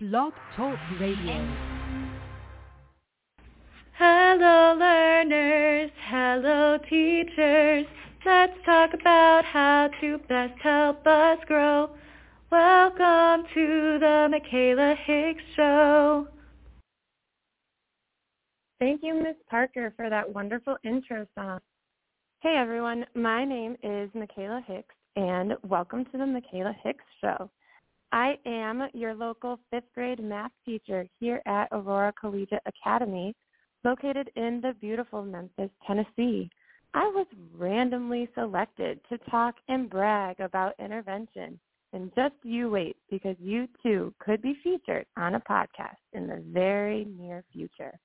Blog Talk Radio. Hello learners, hello teachers, let's talk about how to best help us grow. Welcome to the Michaela Hicks Show. Thank you, Ms. Parker, for that wonderful intro song. Hey everyone, my name is Michaela Hicks, and welcome to the Michaela Hicks Show. I am your local 5th grade math teacher here at Aurora Collegiate Academy, located in the beautiful Memphis, Tennessee. I was randomly selected to talk and brag about intervention. And just you wait, because you too could be featured on a podcast in the very near future.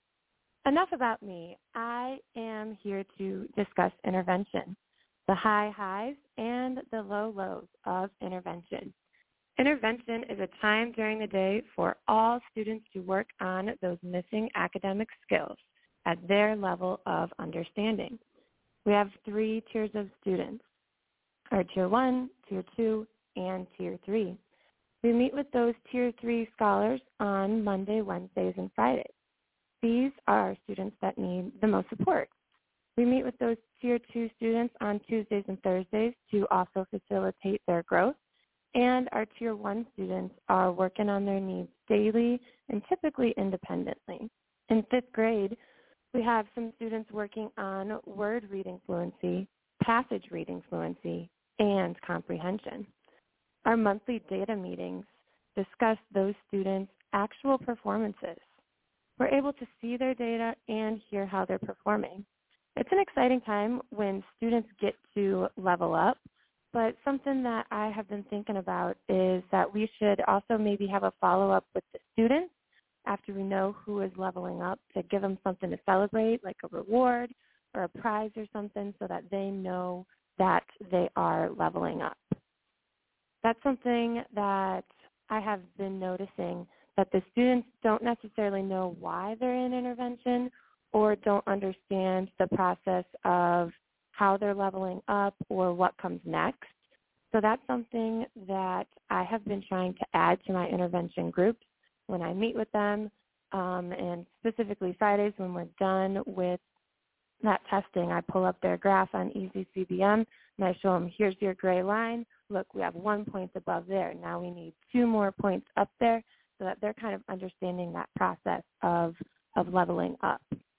Enough about me. I am here to discuss intervention, the high highs and the low lows of intervention. Intervention is a time during the day for all students to work on those missing academic skills at their level of understanding. We have 3 tiers of students, our Tier 1, Tier 2, and Tier 3. We meet with those Tier 3 scholars on Monday, Wednesdays, and Fridays. These are students that need the most support. We meet with those Tier 2 students on Tuesdays and Thursdays to also facilitate their growth. And our Tier 1 students are working on their needs daily and typically independently. In 5th grade, we have some students working on word reading fluency, passage reading fluency, and comprehension. Our monthly data meetings discuss those students' actual performances. We're able to see their data and hear how they're performing. It's an exciting time when students get to level up. But something that I have been thinking about is that we should also maybe have a follow-up with the students after we know who is leveling up to give them something to celebrate, like a reward or a prize or something, so that they know that they are leveling up. That's something that I have been noticing, that the students don't necessarily know why they're in intervention or don't understand the process of how they're leveling up or what comes next. So that's something that I have been trying to add to my intervention groups when I meet with them, and specifically Fridays when we're done with that testing. I pull up their graph on EasyCBM and I show them, here's your gray line. Look, we have 1 point above there. Now we need 2 more points up there, so that they're kind of understanding that process of leveling up.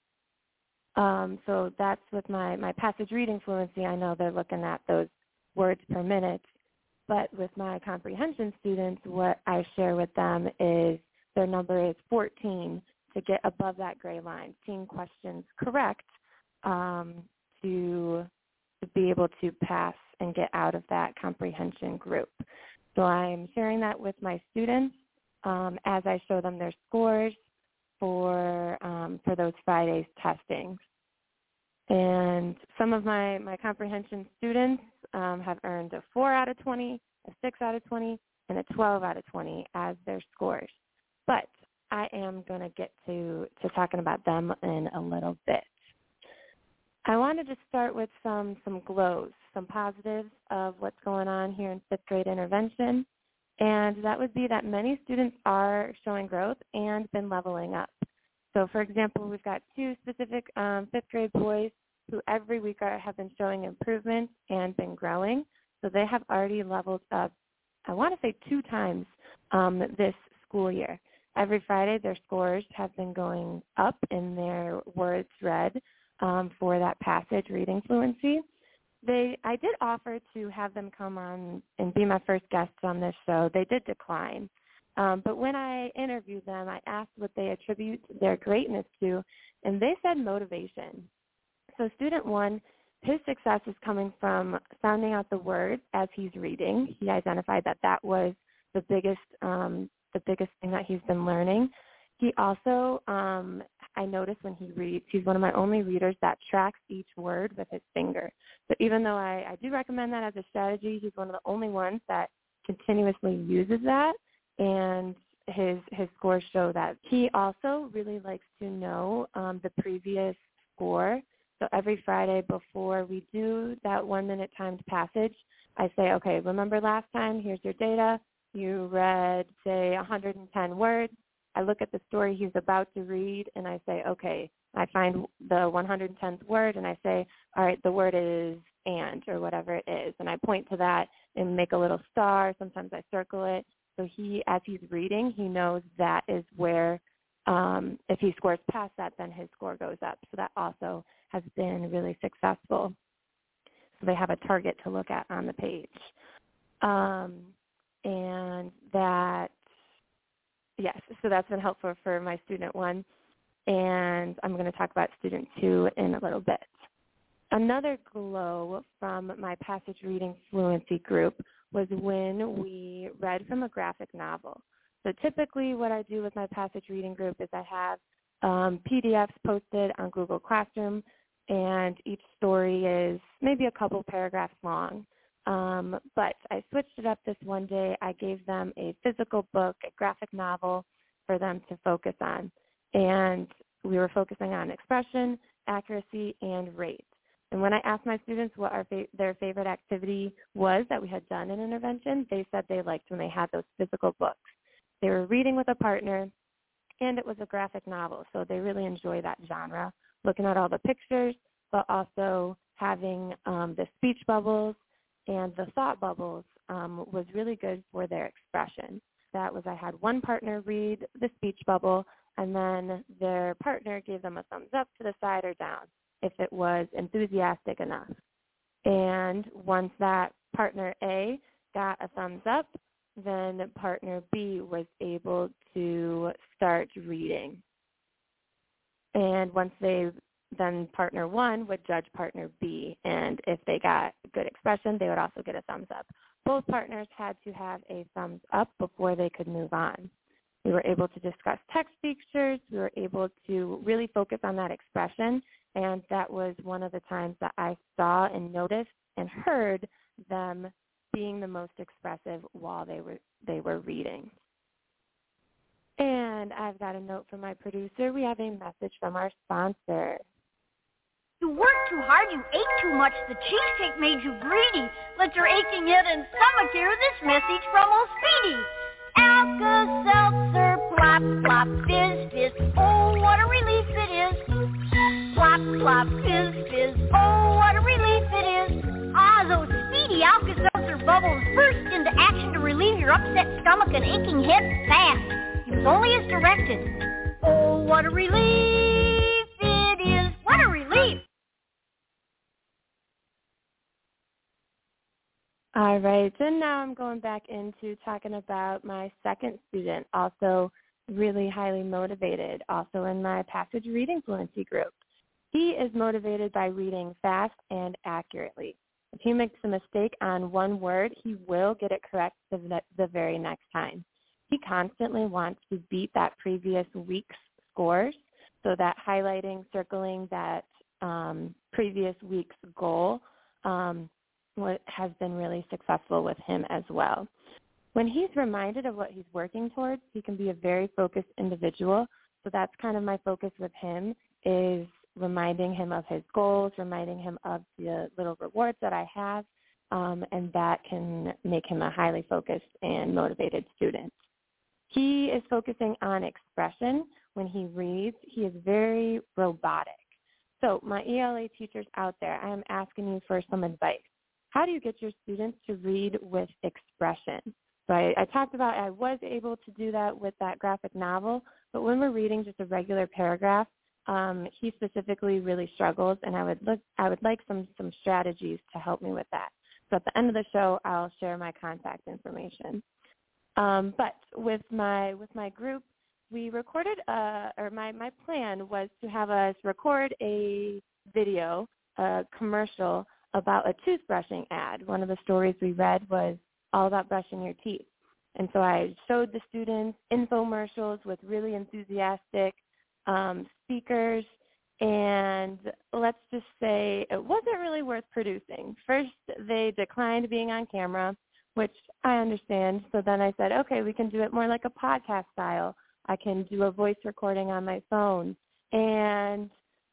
So that's with my passage reading fluency. I know they're looking at those words per minute. But with my comprehension students, what I share with them is their number is 14 to get above that gray line, 14 questions correct to be able to pass and get out of that comprehension group. So I'm sharing that with my students as I show them their scores for those Fridays testings. And some of my comprehension students have earned a 4 out of 20, a 6 out of 20, and a 12 out of 20 as their scores. But I am going to get to talking about them in a little bit. I wanted to start with some glows, some positives of what's going on here in 5th grade intervention. And that would be that many students are showing growth and been leveling up. So, for example, we've got 2 specific 5th grade boys who every week have been showing improvement and been growing. So they have already leveled up, I want to say 2 times this school year. Every Friday their scores have been going up in their words read for that passage reading fluency. I did offer to have them come on and be my first guests on this show. They did decline. But when I interviewed them, I asked what they attribute their greatness to, and they said motivation. So student 1, his success is coming from sounding out the words as he's reading. He identified that was the biggest thing that he's been learning. He also, I noticed when he reads, he's one of my only readers that tracks each word with his finger. So even though I do recommend that as a strategy, he's one of the only ones that continuously uses that, and his scores show that. He also really likes to know the previous score. So every Friday before we do that 1-minute timed passage, I say, okay, remember last time, here's your data. you read, say, 110 words. I look at the story he's about to read, and I say, okay, I find the 110th word, and I say, all right, the word is and, or whatever it is, and I point to that and make a little star. Sometimes I circle it. So as he's reading, he knows that is where, if he scores past that, then his score goes up. So that also has been really successful. So they have a target to look at on the page. And that, yes, so that's been helpful for my student 1. And I'm going to talk about student 2 in a little bit. Another glow from my passage reading fluency group was when we read from a graphic novel. So typically what I do with my passage reading group is I have PDFs posted on Google Classroom, and each story is maybe a couple paragraphs long. But I switched it up this one day. I gave them a physical book, a graphic novel for them to focus on. And we were focusing on expression, accuracy, and rate. And when I asked my students what their favorite activity was that we had done in intervention, they said they liked when they had those physical books. They were reading with a partner, and it was a graphic novel, so they really enjoy that genre, looking at all the pictures, but also having the speech bubbles and the thought bubbles was really good for their expression. That was, I had one partner read the speech bubble, and then their partner gave them a thumbs up to the side or down if it was enthusiastic enough. And once that partner A got a thumbs up, then partner B was able to start reading. And once then partner 1 would judge partner B, and if they got good expression, they would also get a thumbs up. Both partners had to have a thumbs up before they could move on. We were able to discuss text features. We were able to really focus on that expression, and that was one of the times that I saw and noticed and heard them being the most expressive while they were reading. And I've got a note from my producer. We have a message from our sponsor. You worked too hard, you ate too much, the cheesecake made you greedy. Let your aching head and stomach hear this message from old Speedy. Alka-Seltzer, plop, plop, fizz, fizz, oh, what a relief it is. Plop, plop, fizz, fizz, oh, what a relief it is. Ah, those Speedy Alka-Seltzer bubbles burst into action to relieve your upset stomach and aching head fast. Use only as directed. Oh, what a relief it is. What a relief. All right, and now I'm going back into talking about my second student, also really highly motivated, also in my passage reading fluency group. He is motivated by reading fast and accurately. If he makes a mistake on one word, he will get it correct the very next time. He constantly wants to beat that previous week's scores, so that highlighting, circling that previous week's goal has been really successful with him as well. When he's reminded of what he's working towards, he can be a very focused individual. So that's kind of my focus with him, is reminding him of his goals, reminding him of the little rewards that I have, and that can make him a highly focused and motivated student. He is focusing on expression. When he reads, he is very robotic. So my ELA teachers out there, I am asking you for some advice. How do you get your students to read with expression? So I talked about I was able to do that with that graphic novel, but when we're reading just a regular paragraph, he specifically really struggles, and I would like some strategies to help me with that. So at the end of the show, I'll share my contact information. But with my group, we recorded, my plan was to have us record a video, a commercial about a toothbrushing ad. One of the stories we read was all about brushing your teeth. And so I showed the students infomercials with really enthusiastic speakers, and let's just say it wasn't really worth producing. First, they declined being on camera, which I understand. So then I said, okay, we can do it more like a podcast style. I can do a voice recording on my phone. And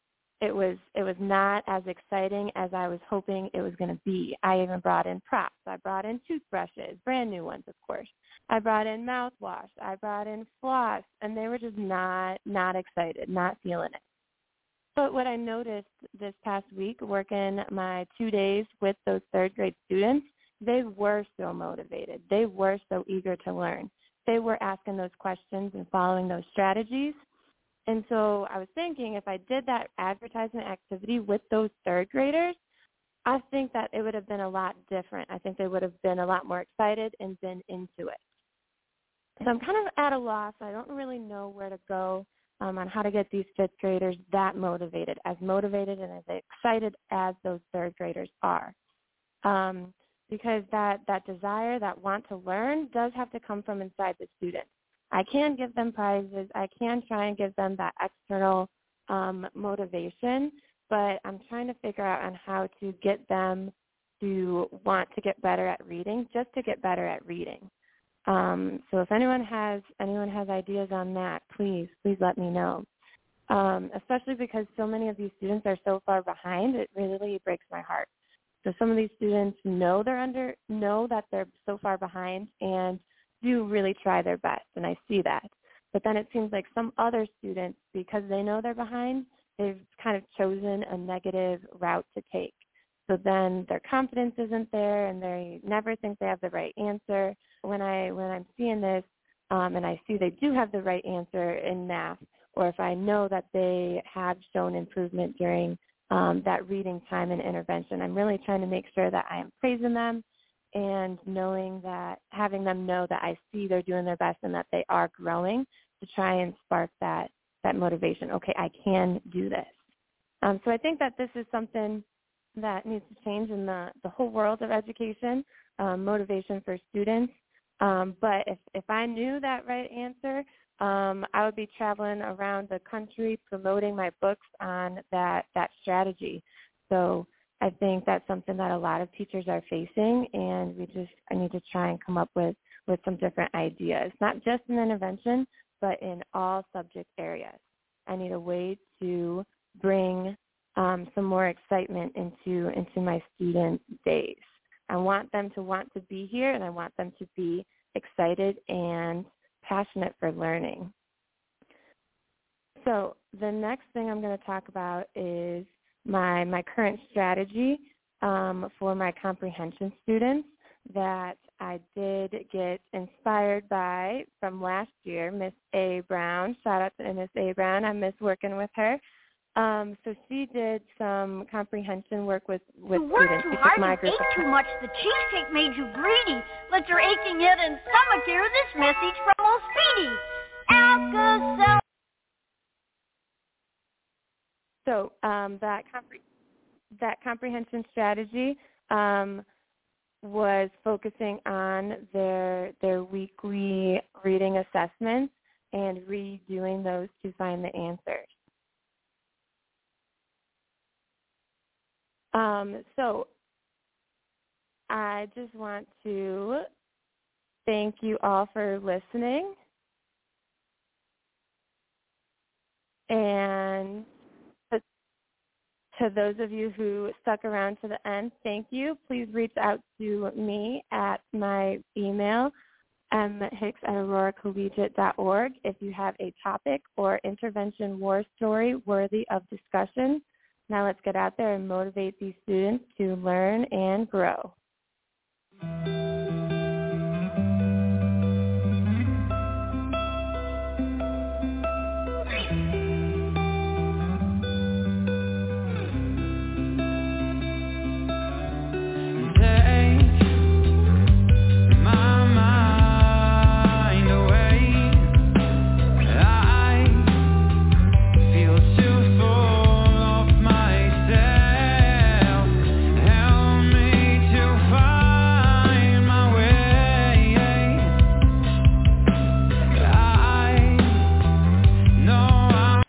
it was not as exciting as I was hoping it was going to be. I even brought in props. I brought in toothbrushes, brand new ones, of course. I brought in mouthwash. I brought in floss, and they were just not excited, not feeling it. But what I noticed this past week, working my 2 days with those third grade students, they were so motivated. They were so eager to learn. They were asking those questions and following those strategies. And so I was thinking if I did that advertisement activity with those third graders, I think that it would have been a lot different. I think they would have been a lot more excited and been into it. So I'm kind of at a loss. I don't really know where to go on how to get these fifth graders that motivated and as excited as those third graders are. Because that desire, that want to learn does have to come from inside the student. I can give them prizes. I can try and give them that external motivation, but I'm trying to figure out on how to get them to want to get better at reading, just to get better at reading. So if anyone has ideas on that, please let me know. Especially because so many of these students are so far behind, it really breaks my heart. So some of these students know that they're so far behind and do really try their best, and I see that. But then it seems like some other students, because they know they're behind, they've kind of chosen a negative route to take. So then their confidence isn't there, and they never think they have the right answer. When I'm seeing this, and I see they do have the right answer in math, or if I know that they have shown improvement during that reading time and intervention, I'm really trying to make sure that I am praising them and having them know that I see they're doing their best and that they are growing, to try and spark that motivation. Okay, I can do this. So I think that this is something that needs to change in the whole world of education, motivation for students. But if I knew that right answer, I would be traveling around the country promoting my books on that strategy. So I think that's something that a lot of teachers are facing, and I need to try and come up with some different ideas, not just in intervention, but in all subject areas. I need a way to bring some more excitement into my students' days. I want them to want to be here, and I want them to be excited and passionate for learning. So the next thing I'm going to talk about is my current strategy for my comprehension students that I did get inspired by from last year, Miss A. Brown. Shout out to Miss A. Brown. I miss working with her. So she did some comprehension work with students. You worked too hard and ate too much. The cheesecake made you greedy. Let your aching head and stomach hear this message from old Speedy. Alka-Seltzer. So that comprehension strategy was focusing on their weekly reading assessments and redoing those to find the answers. So I just want to thank you all for listening. And to those of you who stuck around to the end, thank you. Please reach out to me at my email, mhicks@auroracollegiate.org, if you have a topic or intervention war story worthy of discussion. Now let's get out there and motivate these students to learn and grow.